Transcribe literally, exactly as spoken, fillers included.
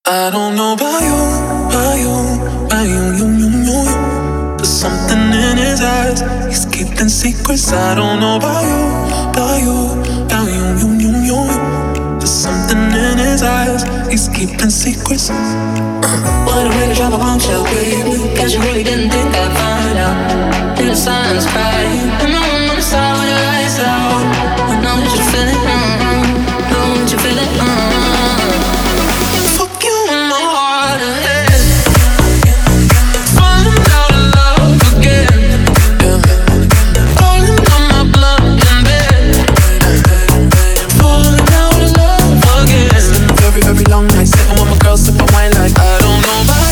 I don't know about you, about you, about you, you, you, you, you. There's something in his eyes, he's keeping secrets. I don't know about you, about you, about you, you, you, you, you. There's something in his eyes, he's keeping secrets. What a way to drop a bombshell, baby. Guess you really didn't think I'd find out. In the silence, cry. And no one on the side with the lights out. I know that you feel it, mm-hmm. Know that you feel it, mm-hmm. Fuck you in my heart ahead. Falling out of love again. Falling on my blood in bed. Falling out of love again. Very, very long night, sitting with my girl, sipping wine like I don't know about